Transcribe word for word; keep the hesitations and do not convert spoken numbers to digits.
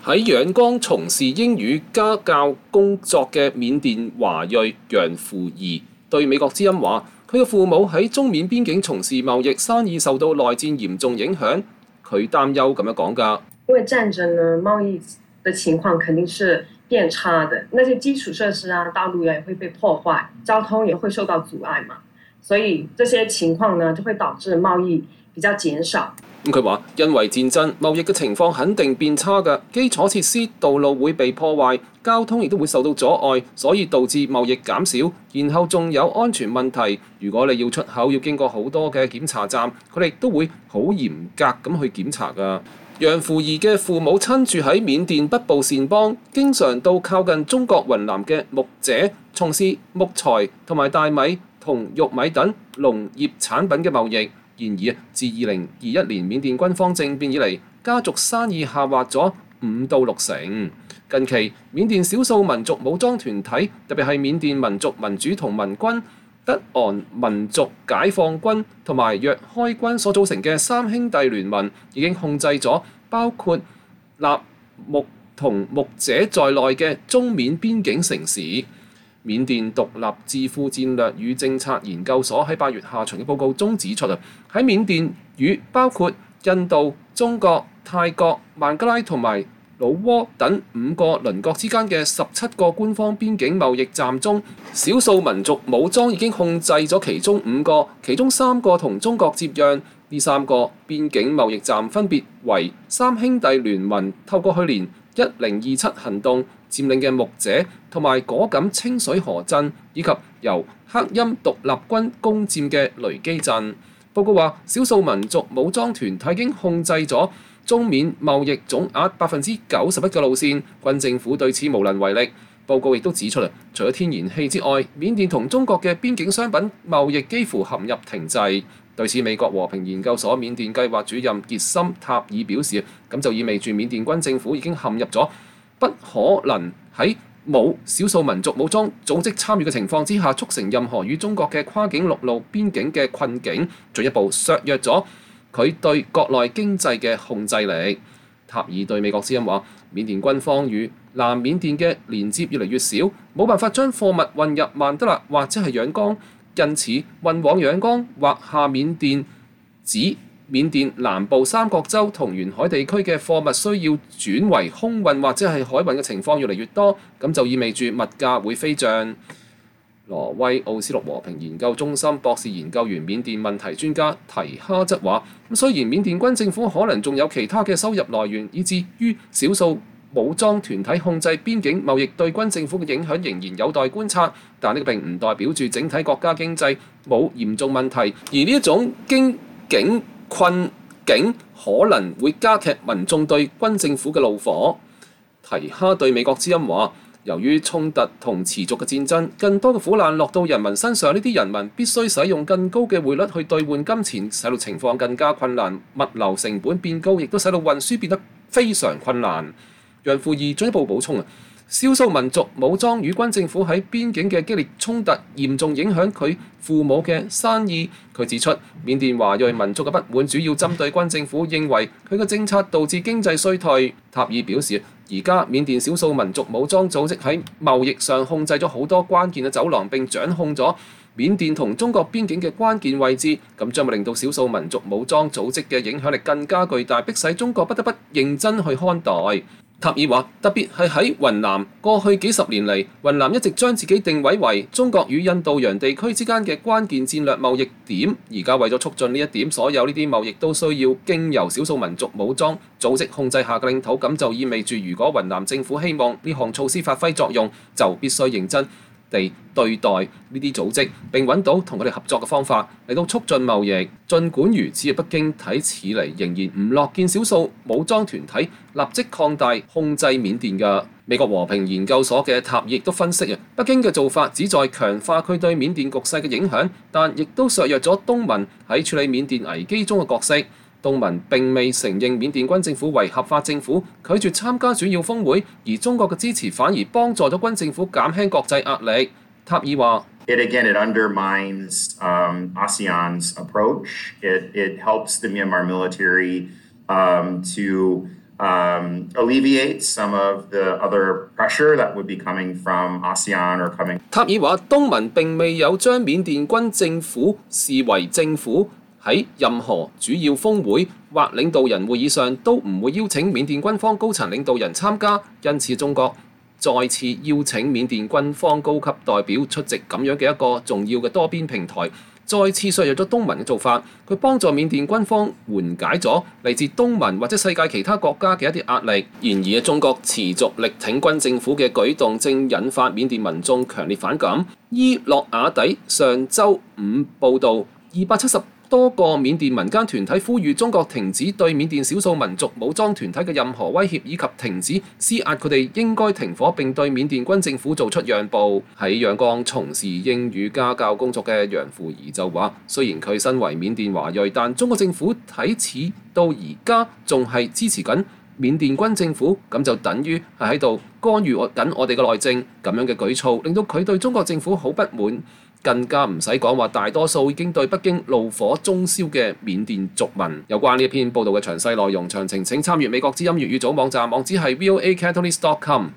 喺仰光從事英語家教工作嘅緬甸華裔楊扶儀對美國之音話：佢嘅父母喺中緬邊境從事貿易生意受到內戰嚴重影響，佢擔憂咁樣講㗎。 因為戰爭呢，貿易的情況肯定是變差的，那些基礎設施啊、道路也會被破壞，交通也會受到阻礙嘛，所以這些情況呢就會導致貿易比較減少。 咁佢話，因為戰爭，貿易嘅情況肯定變差㗎，基礎設施、道路會被破壞，交通亦都會受到阻礙，所以導致貿易減少。然後仲有安全問題，如果你要出口，要經過好多嘅檢查站，佢哋都會好嚴格咁去檢查㗎。楊扶儀嘅父母親住喺緬甸北部善邦，經常到靠近中國雲南嘅木姐從事木材同埋大米同玉米等農業產品嘅貿易。然而，自二零二一年緬甸軍方政變以嚟，家族生意下滑咗五到六成。近期，緬甸少數民族武裝團體，特別係緬甸民族民主同盟軍、德昂民族解放軍同埋若開軍所組成嘅三兄弟聯盟，已經控制咗包括納木同木姐在內嘅中緬邊境城市。緬甸獨立智庫戰略與政策研究所喺八月下旬嘅報告中指出啊，喺緬甸與包括印度、中國、泰國、孟加拉同埋老撾等五個鄰國之間嘅十七個官方邊境貿易站中，少數民族武裝已經控制咗其中五個，其中三個同中國接壤。呢三個邊境貿易站分別為三兄弟聯盟透過去年一零二七行動佔領嘅木姐同埋果敢清水河鎮，以及由克欽獨立軍攻佔嘅雷基鎮。報告話，少數民族武裝團體已經控制咗中緬貿易總額百分之九十一嘅路線，軍政府對此無能為力。報告亦都指出啦，除咗天然氣之外，緬甸同中國嘅邊境商品貿易幾乎陷入停滯。對此，美國和平研究所緬甸計劃主任傑森塔爾表示，咁就意味住緬甸軍政府已經陷入咗不可能喺冇少數民族武裝組織參與嘅情況之下，促成任何與中國嘅跨境陸路邊境嘅困境，進一步削弱咗佢對國內經濟嘅控制力。塔爾對美國之音話，緬甸軍方與南緬甸嘅連接越嚟越少，冇辦法將貨物運入曼德勒或者係仰光，因此運往仰光或下緬甸指緬甸南部三角洲同沿海地區嘅貨物需要轉為空運或者係海運嘅情況越嚟越多，咁就意味住物價會飛漲。挪威奧斯陸和平研究中心博士研究員緬甸問題專家提哈則話：咁雖然緬甸軍政府可能仲有其他嘅收入來源，以至於少數武裝團體控制邊境貿易對軍政府嘅影響仍然有待觀察，但呢個並唔代表住整體國家經濟冇嚴重問題，而呢一種經境困境可能會加劇民眾對軍政府嘅怒火。提哈對美國之音話：由於衝突同持續嘅戰爭，更多嘅苦難落到人民身上，呢啲人民必須使用更高嘅匯率去兌換金錢，使到情況更加困難，物流成本變高，亦都使到運輸變得非常困難。楊扶儀進一步補充啊，少數民族武裝與軍政府喺邊境嘅激烈衝突嚴重影響佢父母嘅生意。佢指出，緬甸華裔民族嘅不滿主要針對軍政府，認為佢嘅政策導致經濟衰退。塔爾表示，而家緬甸少數民族武裝組織喺貿易上控制咗好多關鍵嘅走廊，並掌控咗緬甸同中國邊境嘅關鍵位置，咁將會令到少數民族武裝組織嘅影響力更加巨大，迫使中國不得不認真去看待。塔爾話：特別係喺雲南，過去幾十年嚟，雲南一直將自己定位為中國與印度洋地區之間嘅關鍵戰略貿易點。而家為咗促進呢一點，所有呢啲貿易都需要經由少數民族武裝組織控制下嘅領土。咁就意味住，如果雲南政府希望呢項措施發揮作用，就必須認真地對待呢啲組織，並揾到同佢哋合作嘅方法嚟到促進貿易。儘管如此，北京睇似嚟仍然唔樂見少數武裝團體立即擴大控制緬甸嘅。美國和平研究所嘅塔爾亦都分析啊，北京嘅做法旨在強化佢對緬甸局勢嘅影響，但亦都削弱咗東盟喺處理緬甸危機中嘅角色。東盟並未承認緬甸軍政府為合法政府，拒絕參加主要峰會，而中國嘅支持反而幫助咗軍政府減輕國際壓力。塔爾話 ：It again, it undermines um, ASEAN's approach. It it helps the Myanmar military um, to um, alleviate some of the other pressure that would be coming from ASEAN or coming. 塔爾話：東盟並未有將緬甸軍政府視為政府，喺任何主要峰會或領導人會議上都唔會邀請緬甸軍方高層領導人參加，因此中國再次邀請緬甸軍方高級代表出席咁樣嘅一個重要嘅多邊平台，再次削弱咗東盟嘅做法。佢幫助緬甸軍方緩解咗嚟自東盟或者世界其他國家嘅一啲壓力。然而中國持續力挺軍政府嘅舉動，正引發緬甸民眾強烈反感。伊洛瓦底上週五報導，二百七十多個緬甸民間團體呼籲中國停止對緬甸少數民族武裝團體嘅任何威脅，以及停止施壓佢哋，應該停火並對緬甸軍政府做出讓步。喺仰光從事英語家教工作嘅楊富儀就話：雖然佢身為緬甸華裔，但中國政府睇似到而家仲係支持緊緬甸軍政府，咁就等於係喺度干預緊我哋嘅內政。咁樣嘅舉措令到佢對中國政府好不滿。更加唔使講話，大多數已經對北京怒火中燒嘅緬甸族民。有關呢一篇報導嘅詳細內容，詳情請參閱美國之音粵語組網站，網址係 v o a cantonese dot com。